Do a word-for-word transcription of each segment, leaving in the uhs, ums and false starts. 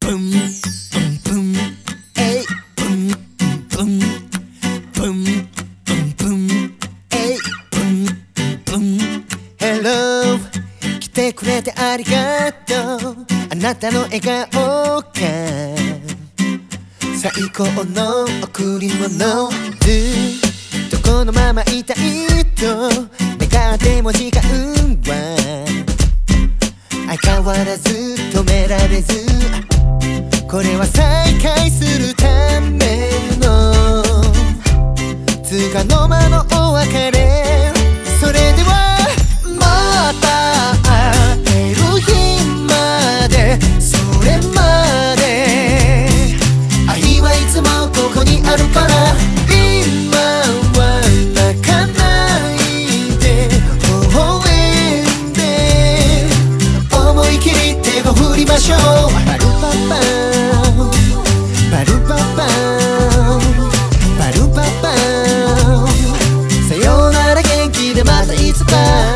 ブンブンえいブンブンブンブンえいブンブン Hello 来てくれてありがとう。あなたの笑顔が最高の贈り物。ずっとこのままいたいと願っても時間は相変わらず止められず、これは再会するためのつかの間のお別れ。それではまた会える日まで、それまで愛はいつもここにあるから、今は泣かないで微笑んで思い切り手を振りましょう。パルパパパルパパパルパパさようなら元気でまたいつか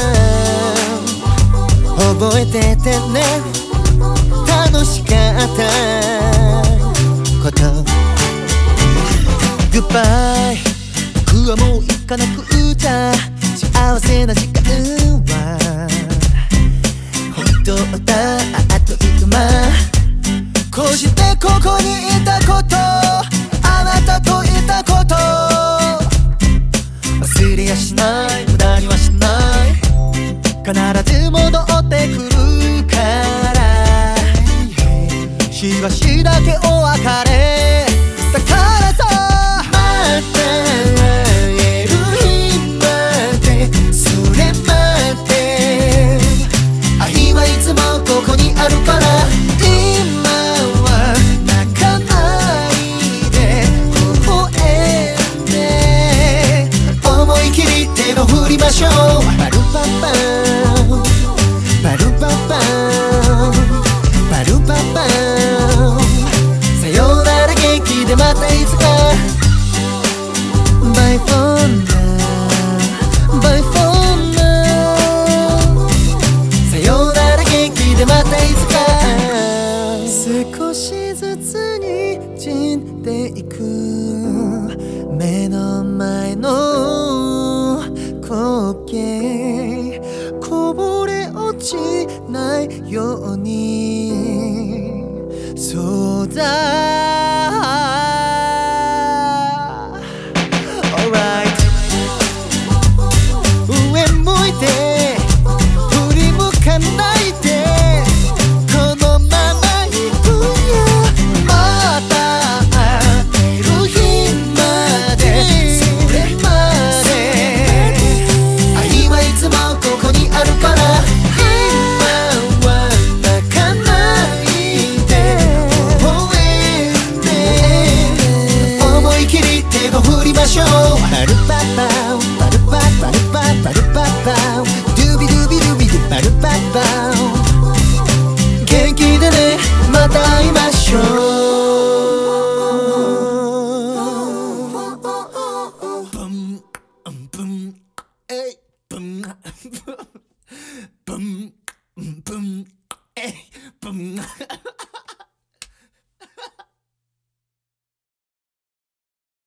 覚えててね、楽しかったこと。グッバイ、僕はもう行かなくちゃ。幸せな時間は本当だあっという間。こうしてここにいたこと、あなたといたこと、忘れやしない、無駄にはしない、必ず戻ってくるから。しばしだけお別れだからさ、また会える日まで、それまで愛はいつもここにあるから、今は泣かないで微笑んで思い切り手を振りましょう。パルパパパルパパパルパパさようなら元気でまたいつか。Bye for now Bye for now さようなら元気でまたいつか。少しずつにじんでいく目の前の光景、こぼれ落ちないように、そうだ